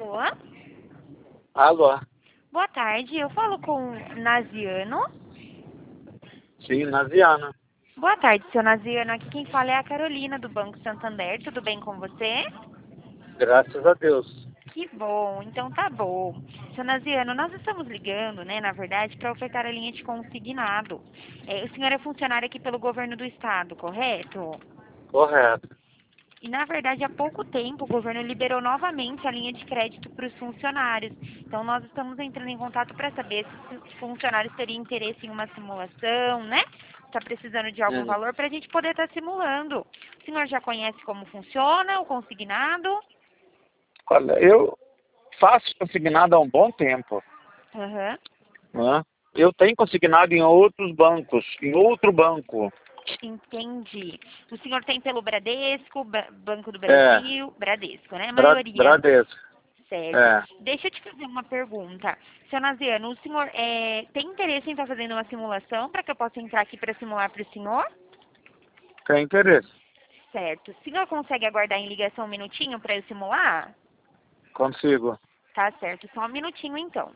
Alô? Alô? Boa tarde, eu falo com o Naziano. Sim, Naziana. Boa tarde, seu Naziano. Aqui quem fala é a Carolina, do Banco Santander. Tudo bem com você? Graças a Deus. Que bom, então tá bom. Seu Naziano, nós estamos ligando, né, na verdade, para ofertar a linha de consignado. O senhor é funcionário aqui pelo governo do estado, correto? Correto. E, na verdade, há pouco tempo o governo liberou novamente a linha de crédito para os funcionários. Então, nós estamos entrando em contato para saber se os funcionários teriam interesse em uma simulação, né? Está precisando de algum valor para a gente poder estar simulando. O senhor já conhece como funciona o consignado? Olha, eu faço consignado há um bom tempo. Aham. Né? Eu tenho consignado em outros bancos, em outro banco. Entendi. O senhor tem pelo Bradesco, Banco do É, Brasil, Bradesco, né? A maioria. Bradesco. Certo. É, Deixa eu te fazer uma pergunta. Seu Naziano, o senhor tem interesse em estar fazendo uma simulação para que eu possa entrar aqui para simular para o senhor? tem interesse. Certo. O senhor consegue aguardar em ligação um minutinho para eu simular? Consigo. Tá certo. Só um minutinho então.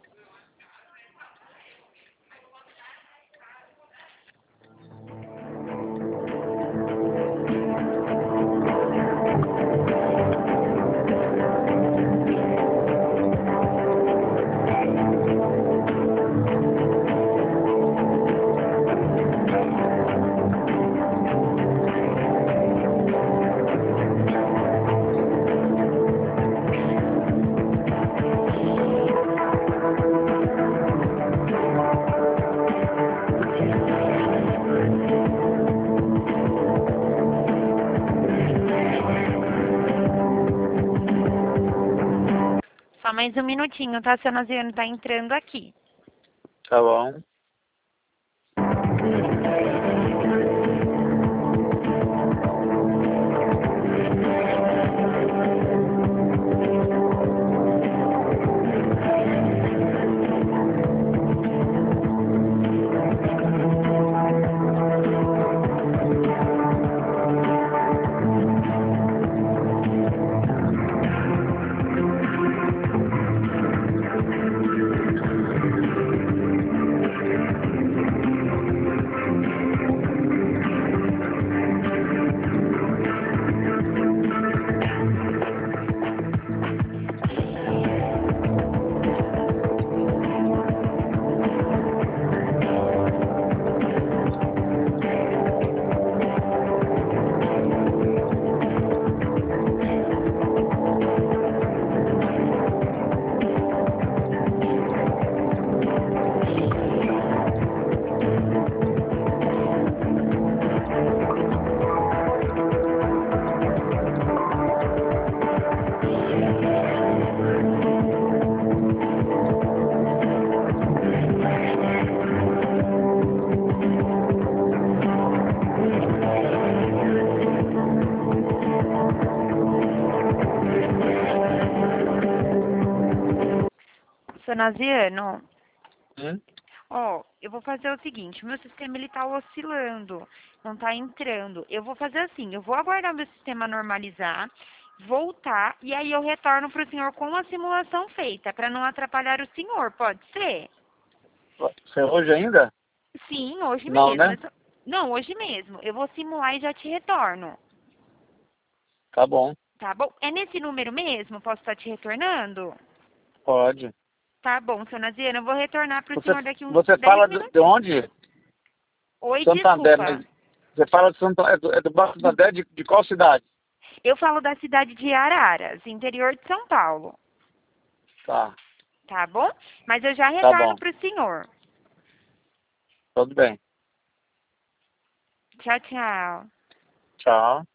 Só mais um minutinho, tá? Seu Naziano tá entrando aqui. Tá bom. Seu Naziano, Hum? ó, eu vou fazer o seguinte, o meu sistema ele tá oscilando, não tá entrando. Eu vou fazer assim, eu vou aguardar o meu sistema normalizar, voltar, e aí eu retorno pro senhor com a simulação feita, para não atrapalhar o senhor, pode ser? Você é hoje ainda? Sim, hoje Não, mesmo. né? Não, hoje mesmo. Eu vou simular e já te retorno. Tá bom. Tá bom? É nesse número mesmo? Posso estar te retornando? Pode. Tá bom, seu Naziano, eu vou retornar pro Você, senhor daqui uns você 10 fala de minutinhos. onde? Oi, Santander, desculpa. mas você fala de é do Banco Santander de qual cidade? Eu falo da cidade de Araras, interior de São Paulo. Tá, Tá bom? Mas eu já tá retorno bom. pro senhor. Tudo bem. Tchau, tchau. Tchau.